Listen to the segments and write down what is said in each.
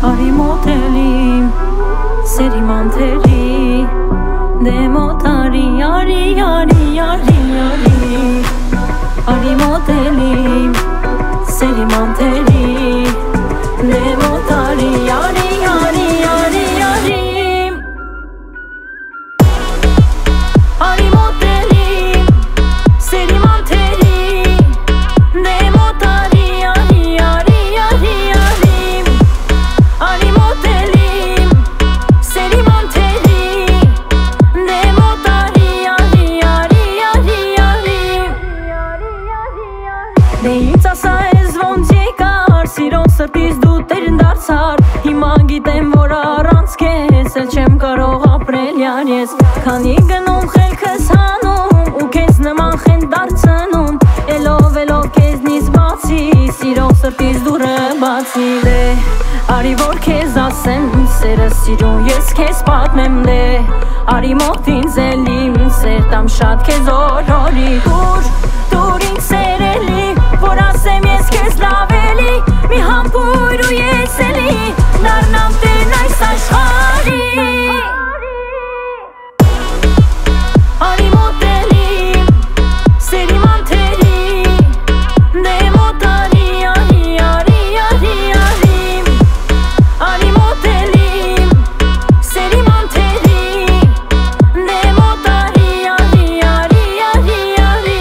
Արի մոտելիմ, սերի մանթերի, դե մոտարի, արի, արի, արի, արի Արի մոտելիմ, սերի մանթերի, դե մոտարի, արի, արի, արի, արի Արի մոտելիմ, սերի մանթերի, դե մոտարի, արի, արի, արի, արի Արի մոտելիմ, սերի մանթերի, դե մոտարի, արի, արի, արի, արի Դե ինձ ասա ես ոնց եկար, սիրո սրտից դու տերն դարձար Հիմա գիտեմ, որ առանց քեզ էլ չեմ կարող ապրել յար ես Քանի գնում խելքս հանում, ու քեզ նման խենդ դարձնում Էլով քեզնից բացի, սիրո սրտից դուրը բացի Դե արի որ քեզ ասեմ, սերը սիրուն ես քեզ պատմեմ Դե արի մոտ ինձ էլ իմ սեր տամ շատ քեզ օրորի Դուր ինձ սերելի, որ ասեմ ես քեզ լավ էլի Մի համբույր ու ես էլի, դառնամ տերն այս աշխարհի Արի մոտելիմ, սերի մանթերի, դե մոտարի, արի, արի, արի, արի Արի մոտելիմ, սերի մանթերի, դե մոտարի, արի, արի, արի, արի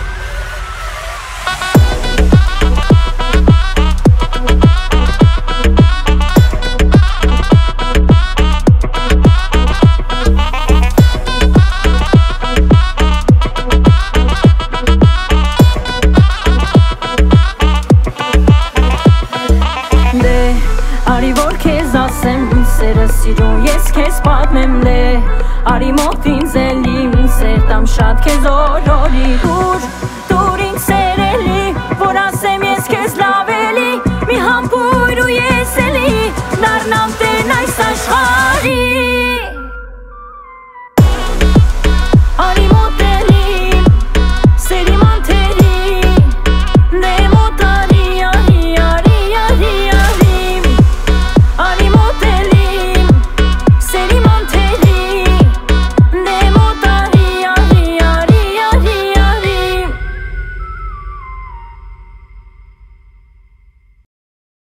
Արի որ քեզ ասեմ, սերը սիրուն ես քեզ պատմեմ Դե արի մոտ ինձ էլ իմ սեր տամ շատ քեզ օրորի Դուր ինձ սերելի, որ ասեմ ես քեզ լավ էլի Մի համբույր ու ես էլի, դառնամ տերն այս աշխարհի